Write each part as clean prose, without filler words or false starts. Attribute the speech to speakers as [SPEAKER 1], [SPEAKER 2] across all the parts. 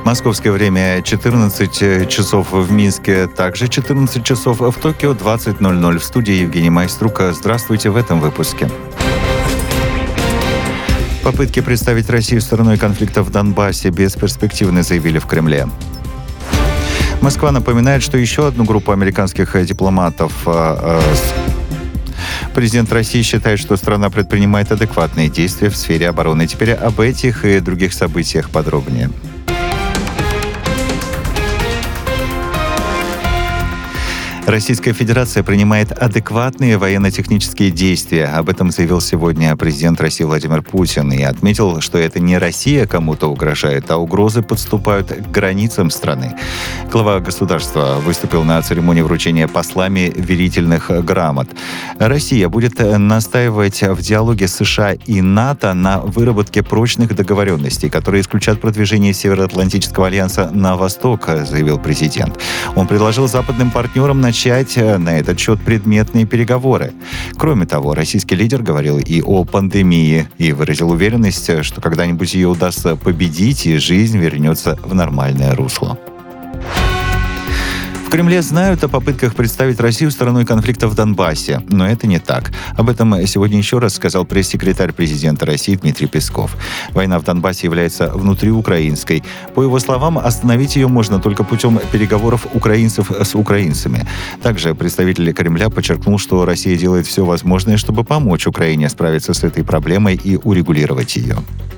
[SPEAKER 1] Московское время 14 часов в Минске, также 14 часов в Токио, 20:00 в студии Евгений Майструк. Здравствуйте в этом выпуске. Попытки представить Россию стороной конфликта в Донбассе бесперспективны, заявили в Кремле. Москва напоминает, что еще одну группу американских дипломатов Президент России считает, что страна предпринимает адекватные действия в сфере обороны. Теперь об этих и других событиях подробнее. Российская Федерация принимает адекватные военно-технические действия. Об этом заявил сегодня президент России Владимир Путин и отметил, что это не Россия кому-то угрожает, а угрозы подступают к границам страны. Глава государства выступил на церемонии вручения послами верительных грамот. Россия будет настаивать в диалоге с США и НАТО на выработке прочных договоренностей, которые исключат продвижение Североатлантического альянса на восток, заявил президент. Он предложил западным партнерам начать на этот счет предметные переговоры. Кроме того, российский лидер говорил и о пандемии и выразил уверенность, что когда-нибудь ее удастся победить и жизнь вернется в нормальное русло. В Кремле знают о попытках представить Россию стороной конфликта в Донбассе, но это не так. Об этом сегодня еще раз сказал пресс-секретарь президента России Дмитрий Песков. Война в Донбассе является внутриукраинской. По его словам, остановить ее можно только путем переговоров украинцев с украинцами. Также представитель Кремля подчеркнул, что Россия делает все возможное, чтобы помочь Украине справиться с этой проблемой и урегулировать ее.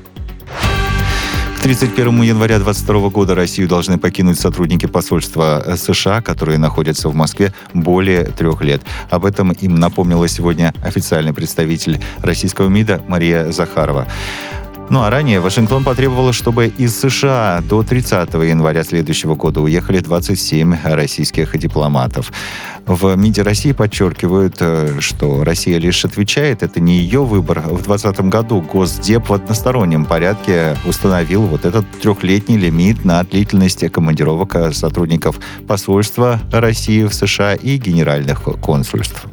[SPEAKER 1] К 31 января 2022 года Россию должны покинуть сотрудники посольства США, которые находятся в Москве более 3 лет. Об этом им напомнила сегодня официальный представитель российского МИДа Мария Захарова. Ну а ранее Вашингтон потребовал, чтобы из США до 30 января следующего года уехали 27 российских дипломатов. В МИДе России подчеркивают, что Россия лишь отвечает, это не ее выбор. В 2020 году Госдеп в одностороннем порядке установил вот этот 3-летний лимит на длительность командировок сотрудников посольства России в США и генеральных консульств.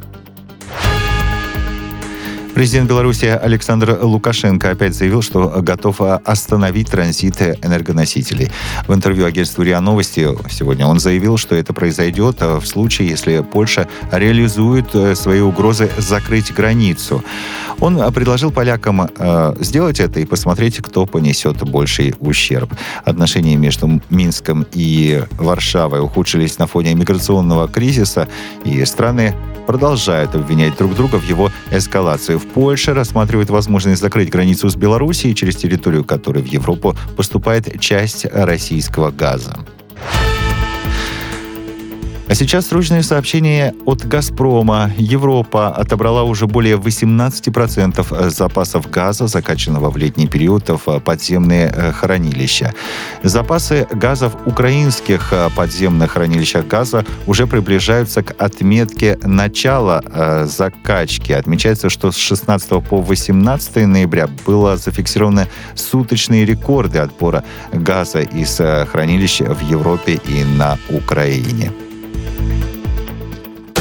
[SPEAKER 1] Президент Беларуси Александр Лукашенко опять заявил, что готов остановить транзит энергоносителей. В интервью агентству РИА Новости сегодня он заявил, что это произойдет в случае, если Польша реализует свои угрозы закрыть границу. Он предложил полякам сделать это и посмотреть, кто понесет больший ущерб. Отношения между Минском и Варшавой ухудшились на фоне миграционного кризиса, и страны продолжают обвинять друг друга в его эскалации. В Польше рассматривают возможность закрыть границу с Белоруссией, через территорию которой в Европу поступает часть российского газа. А сейчас срочное сообщение от «Газпрома». Европа отобрала уже более 18% запасов газа, закачанного в летний период в подземные хранилища. Запасы газа в украинских подземных хранилищах газа уже приближаются к отметке начала закачки. Отмечается, что с 16 по 18 ноября было зафиксированы суточные рекорды отбора газа из хранилищ в Европе и на Украине.